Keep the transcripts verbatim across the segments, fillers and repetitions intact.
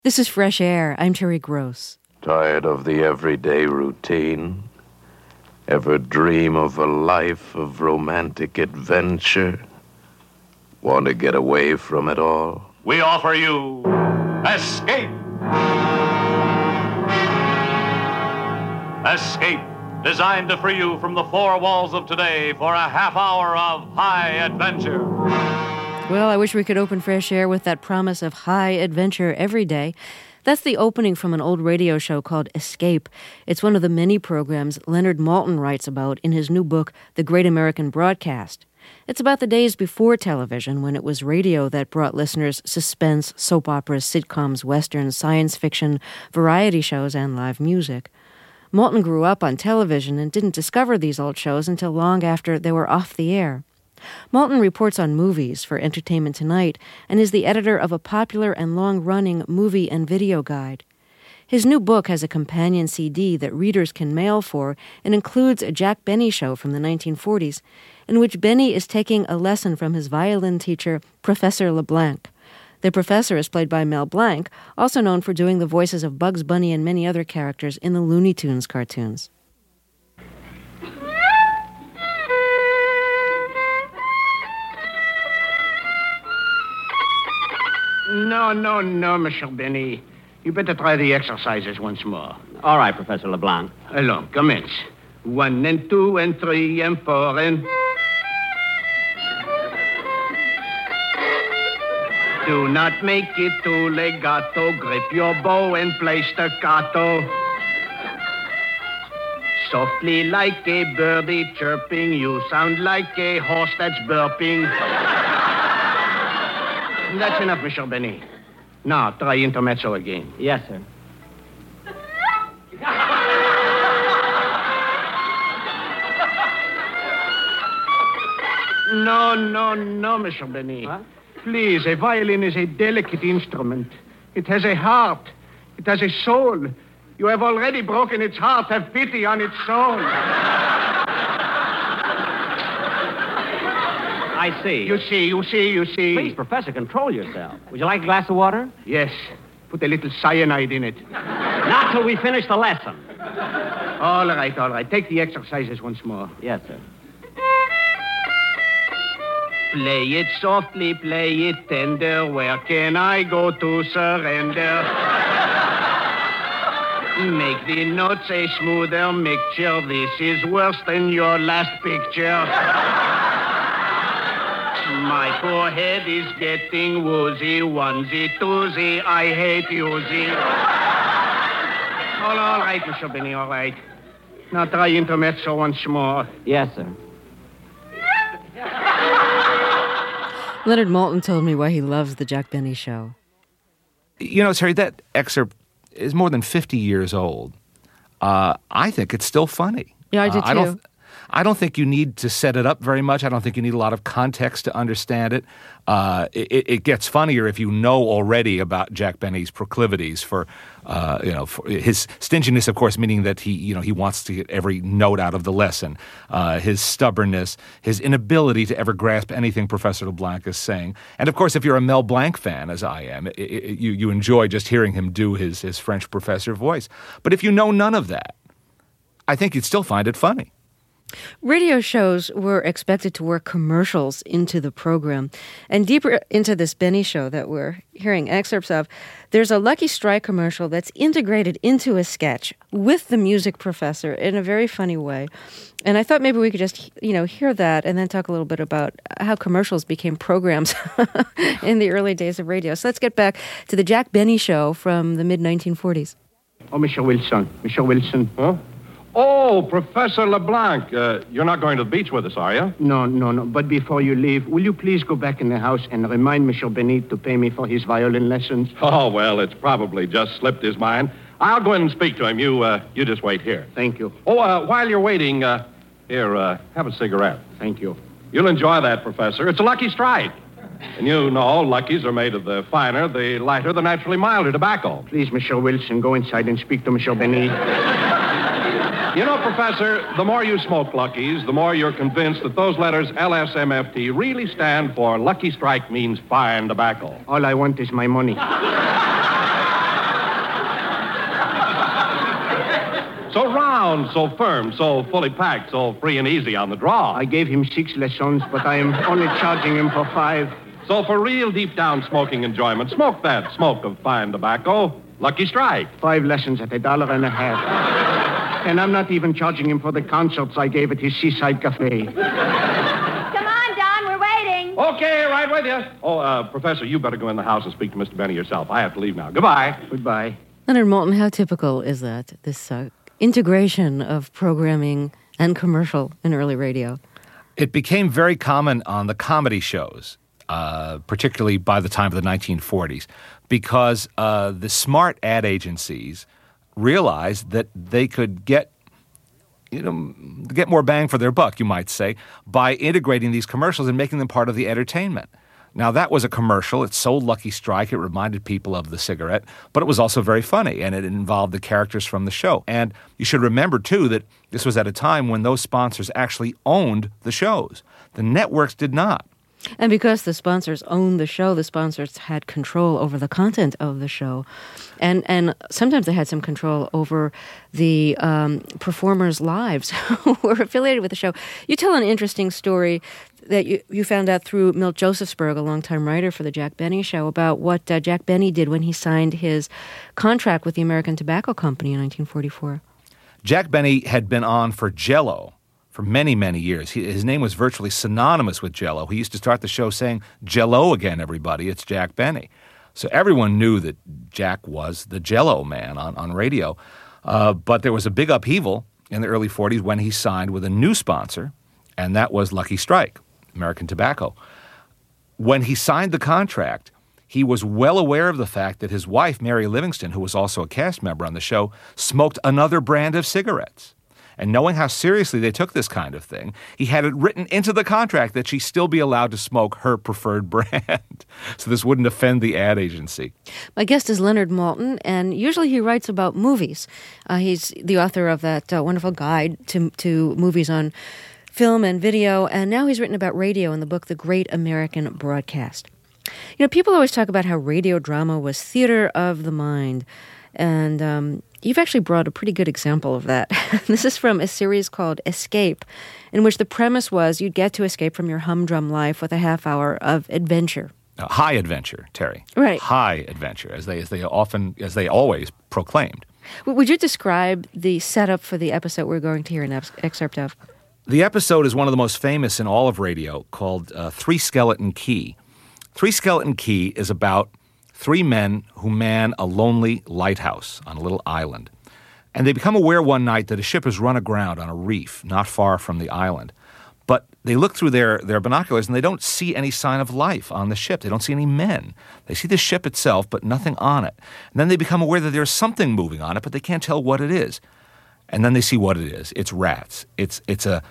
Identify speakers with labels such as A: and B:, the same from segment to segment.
A: This is Fresh Air. I'm Terry Gross.
B: Tired of the everyday routine? Ever dream of a life of romantic adventure? Want to get away from it all?
C: We offer you Escape. Escape, designed to free you from the four walls of today for a half hour of high adventure.
A: Well, I wish we could open Fresh Air with that promise of high adventure every day. That's the opening from an old radio show called Escape. It's one of the many programs Leonard Maltin writes about in his new book, The Great American Broadcast. It's about the days before television, when it was radio that brought listeners suspense, soap operas, sitcoms, westerns, science fiction, variety shows, and live music. Maltin grew up on television and didn't discover these old shows until long after they were off the air. Maltin reports on movies for Entertainment Tonight and is the editor of a popular and long-running movie and video guide. His new book has a companion C D that readers can mail for and includes a Jack Benny show from the nineteen forties, in which Benny is taking a lesson from his violin teacher, Professor LeBlanc. The professor is played by Mel Blanc, also known for doing the voices of Bugs Bunny and many other characters in the Looney Tunes cartoons.
D: No, no, no, Monsieur Benny. You better try the exercises once more.
E: All right, Professor LeBlanc.
D: Allons, commence. One and two and three and four and... Do not make it too legato. Grip your bow and play staccato. Softly like a birdie chirping. You sound like a horse that's burping. That's enough, Monsieur Benny. Now, try intermezzo again.
E: Yes, sir.
D: No, no, no, Monsieur Benny.
E: What?
D: Please, a violin is a delicate instrument. It has a heart. It has a soul. You have already broken its heart. Have pity on its soul.
E: I see.
D: You see, you see, you see.
E: Please, Professor, control yourself. Would you like a glass of water?
D: Yes. Put a little cyanide in it.
E: Not till we finish the lesson.
D: All right, all right. Take the exercises once more.
E: Yes, sir.
D: Play it softly, play it tender. Where can I go to surrender? Make the notes a smoother mixture. This is worse than your last picture. My poor head is getting woozy. Onesie, twosie, I hate yousie. All, all right, Monsieur Benny, all right. Now try intermezzo once more.
E: Yes, sir.
A: Leonard Maltin told me why he loves the Jack Benny show.
F: You know, Terry, that excerpt is more than fifty years old. Uh, I think it's still funny.
A: Yeah, I do
F: uh,
A: too.
F: I don't, I don't think you need to set it up very much. I don't think you need a lot of context to understand it. Uh, it, it gets funnier if you know already about Jack Benny's proclivities for, uh, you know, for his stinginess, of course, meaning that he, you know, he wants to get every note out of the lesson. Uh, his stubbornness, his inability to ever grasp anything Professor LeBlanc is saying, and of course, if you're a Mel Blanc fan, as I am, it, it, you you enjoy just hearing him do his his French professor voice. But if you know none of that, I think you'd still find it funny.
A: Radio shows were expected to work commercials into the program. And deeper into this Benny show that we're hearing excerpts of, there's a Lucky Strike commercial that's integrated into a sketch with the music professor in a very funny way. And I thought maybe we could just, you know, hear that and then talk a little bit about how commercials became programs in the early days of radio. So let's get back to the Jack Benny show from the mid nineteen forties.
D: Oh, Monsieur Wilson. Monsieur Wilson.
G: Huh? Oh, Professor LeBlanc. Uh, you're not going to the beach with us, are you?
D: No, no, no. But before you leave, will you please go back in the house and remind Monsieur Benny to pay me for his violin lessons?
G: Oh, well, it's probably just slipped his mind. I'll go in and speak to him. You, uh, you just wait here.
D: Thank you.
G: Oh, uh, while you're waiting, uh, here, uh, have a cigarette.
D: Thank you.
G: You'll enjoy that, Professor. It's a Lucky Strike. And you know, Luckies are made of the finer, the lighter, the naturally milder tobacco.
D: Please, Monsieur Wilson, go inside and speak to Monsieur Benny.
G: You know, Professor, the more you smoke Luckies, the more you're convinced that those letters L S M F T really stand for Lucky Strike means fine tobacco.
D: All I want is my money.
G: So round, so firm, so fully packed, so free and easy on the draw.
D: I gave him six lessons, but I am only charging him for five.
G: So for real deep down smoking enjoyment, smoke that smoke of fine tobacco. Lucky Strike.
D: Five lessons at a dollar and a half. And I'm not even charging him for the concerts I gave at his Seaside Cafe.
H: Come on, Don, we're waiting.
G: Okay, right with you. Oh, uh, Professor, you better go in the house and speak to Mister Benny yourself. I have to leave now. Goodbye.
D: Goodbye.
A: Leonard Maltin, how typical is that, this uh, integration of programming and commercial in early radio?
F: It became very common on the comedy shows, uh, particularly by the time of the nineteen forties, because uh, the smart ad agencies realized that they could get, you know, get more bang for their buck, you might say, by integrating these commercials and making them part of the entertainment. Now, that was a commercial. It sold Lucky Strike. It reminded people of the cigarette, but it was also very funny, and it involved the characters from the show. And you should remember, too, that this was at a time when those sponsors actually owned the shows. The networks did not.
A: And because the sponsors owned the show, the sponsors had control over the content of the show. And and sometimes they had some control over the um, performers' lives who were affiliated with the show. You tell an interesting story that you, you found out through Milt Josephsberg, a longtime writer for the Jack Benny Show, about what uh, Jack Benny did when he signed his contract with the American Tobacco Company in nineteen forty-four.
F: Jack Benny had been on for Jell-O for many, many years. He, his name was virtually synonymous with Jell-O. He used to start the show saying, "Jell-O again, everybody, it's Jack Benny." So everyone knew that Jack was the Jell-O man on, on radio. Uh, but there was a big upheaval in the early forties when he signed with a new sponsor, and that was Lucky Strike, American Tobacco. When he signed the contract, he was well aware of the fact that his wife, Mary Livingston, who was also a cast member on the show, smoked another brand of cigarettes. And knowing how seriously they took this kind of thing, he had it written into the contract that she still be allowed to smoke her preferred brand. So this wouldn't offend the ad agency.
A: My guest is Leonard Maltin, and usually he writes about movies. Uh, he's the author of that uh, wonderful guide to, to movies on film and video, and now he's written about radio in the book The Great American Broadcast. You know, people always talk about how radio drama was theater of the mind, and um, you've actually brought a pretty good example of that. This is from a series called Escape, in which the premise was you'd get to escape from your humdrum life with a half hour of adventure.
F: Uh, high adventure, Terry.
A: Right.
F: High adventure, as they as they often, as they always proclaimed.
A: Would you describe the setup for the episode we're going to hear an ex- excerpt of?
F: The episode is one of the most famous in all of radio, called uh, Three Skeleton Key. Three Skeleton Key is about three men who man a lonely lighthouse on a little island. And they become aware one night that a ship has run aground on a reef not far from the island. But they look through their, their binoculars and they don't see any sign of life on the ship. They don't see any men. They see the ship itself, but nothing on it. And then they become aware that there's something moving on it, but they can't tell what it is. And then they see what it is. It's rats. It's it's a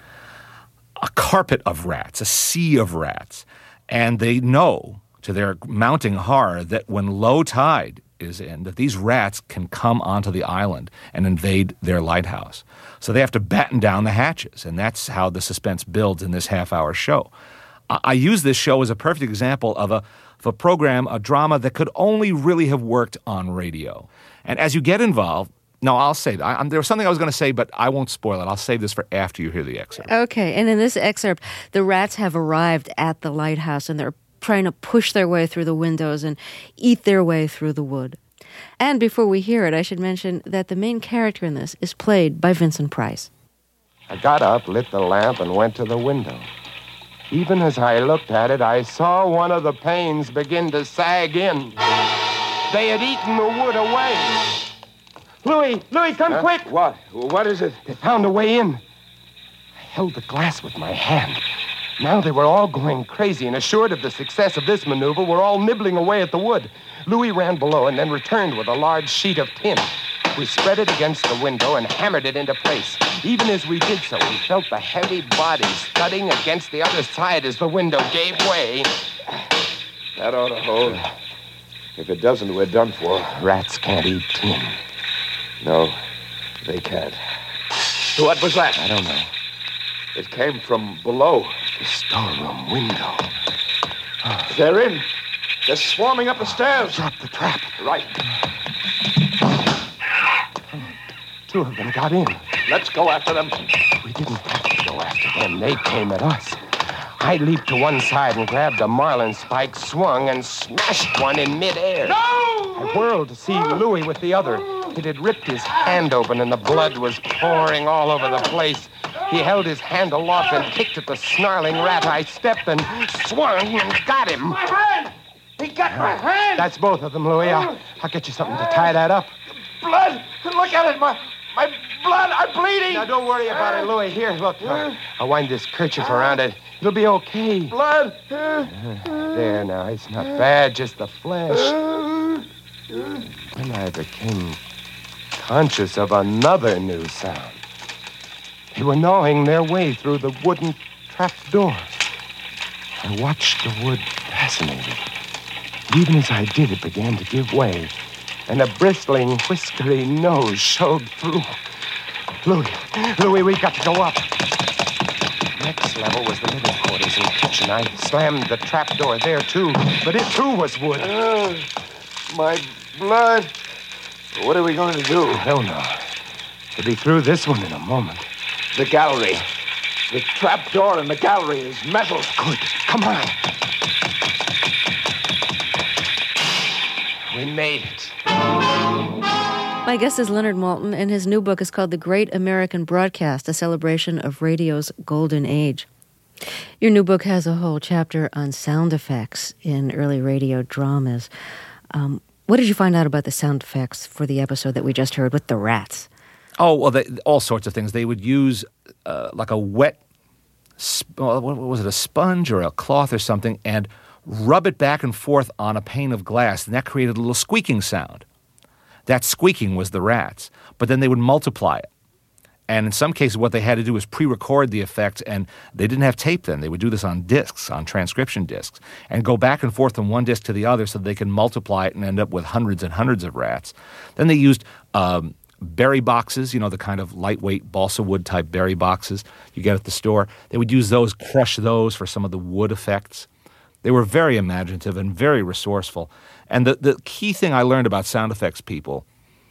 F: a carpet of rats, a sea of rats. And they know, to their mounting horror, that when low tide is in, that these rats can come onto the island and invade their lighthouse. So they have to batten down the hatches, and that's how the suspense builds in this half-hour show. I, I use this show as a perfect example of a, of a program, a drama that could only really have worked on radio. And as you get involved, no, I'll say that. I, there was something I was going to say, but I won't spoil it. I'll save this for after you hear the excerpt.
A: Okay, and in this excerpt, the rats have arrived at the lighthouse, and they're trying to push their way through the windows and eat their way through the wood. And before we hear it, I should mention that the main character in this is played by Vincent Price.
I: I got up, lit the lamp, and went to the window. Even as I looked at it, I saw one of the panes begin to sag in. They had eaten the wood away. Louis, Louis, come
B: Huh?
I: quick!
B: What? What is it?
I: They found a way in. I held the glass with my hand. Now they were all going crazy, and assured of the success of this maneuver, were all nibbling away at the wood. Louis ran below and then returned with a large sheet of tin. We spread it against the window and hammered it into place. Even as we did so, we felt the heavy bodies thudding against the other side as the window gave way.
B: That ought to hold. If it doesn't, we're done for.
I: Rats can't eat tin.
B: No, they can't.
I: What was that?
B: I don't know. It came from below.
I: The storeroom window.
B: They're in. They're swarming up the stairs.
I: Drop the trap.
B: Right.
I: Two of them got in.
J: Let's go after them.
I: We didn't have to go after them. They came at us. I leaped to one side and grabbed a marlin spike, swung, and smashed one in midair.
J: No!
I: I whirled to see Louis with the other. It had ripped his hand open, and the blood was pouring all over the place. He held his hand aloft and kicked at the snarling rat. I stepped and swung and got him.
J: My hand! He got my hand!
I: That's both of them, Louis. I'll, I'll get you something to tie that up.
J: Blood! Look at it! My, my blood! I'm bleeding!
I: Now, don't worry about it, Louis. Here, look. I'll, I'll wind this kerchief around it. It'll be okay.
J: Blood!
I: Uh, there, now. It's not bad, just the flesh. Then I became conscious of another new sound. They were gnawing their way through the wooden trap door. I watched the wood fascinated. Even as I did, it began to give way, and a bristling, whiskery nose showed through. Louis, Louis, we've got to go up. Next level was the living quarters and kitchen. I slammed the trap door there, too, but it, too, was wood.
J: Uh, my blood. What are we going to do?
I: I don't know. We'll be through this one in a moment.
J: The gallery. The trap door in the gallery is metal.
I: Good. Come on. We made it.
A: My guest is Leonard Maltin, and his new book is called The Great American Broadcast, a celebration of radio's golden age. Your new book has a whole chapter on sound effects in early radio dramas. Um, what did you find out about the sound effects for the episode that we just heard with the rats?
F: Oh, well, they, all sorts of things. They would use uh, like a wet, sp- what was it, a sponge or a cloth or something, and rub it back and forth on a pane of glass, and that created a little squeaking sound. That squeaking was the rats, but then they would multiply it. And in some cases, what they had to do was pre-record the effects, and they didn't have tape then. They would do this on discs, on transcription discs, and go back and forth from one disc to the other so they could multiply it and end up with hundreds and hundreds of rats. Then they used um, berry boxes, you know, the kind of lightweight balsa wood type berry boxes you get at the store. They would use those, crush those for some of the wood effects. They were very imaginative and very resourceful. And the, the key thing I learned about sound effects people,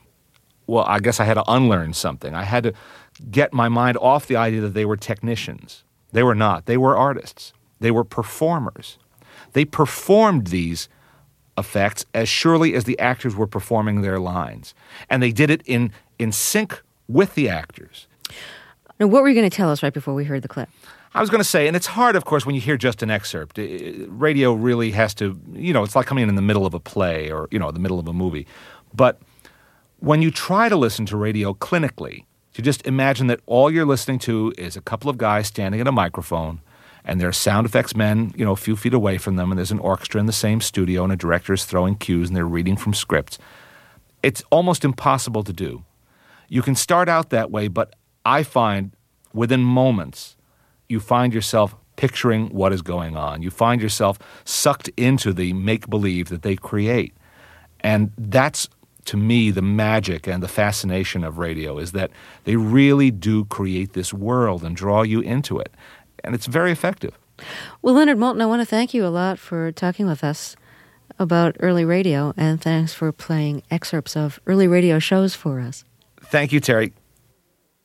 F: well, I guess I had to unlearn something. I had to get my mind off the idea that they were technicians. They were not. They were artists. They were performers. They performed these effects as surely as the actors were performing their lines. And they did it in, in sync with the actors.
A: Now, what were you going to tell us right before we heard the clip?
F: I was going to say, and it's hard, of course, when you hear just an excerpt. Radio really has to, you know, it's like coming in in the middle of a play or, you know, the middle of a movie. But when you try to listen to radio clinically, you just imagine that all you're listening to is a couple of guys standing at a microphone, and there are sound effects men, you know, a few feet away from them, and there's an orchestra in the same studio, and a director is throwing cues, and they're reading from scripts. It's almost impossible to do. You can start out that way, but I find within moments, you find yourself picturing what is going on. You find yourself sucked into the make-believe that they create. And that's, to me, the magic and the fascination of radio, is that they really do create this world and draw you into it. And it's very effective.
A: Well, Leonard Maltin, I want to thank you a lot for talking with us about early radio, and thanks for playing excerpts of early radio shows for us.
F: Thank you, Terry.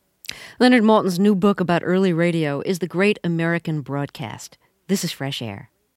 A: Leonard Maltin's new book about early radio is The Great American Broadcast. This is Fresh Air.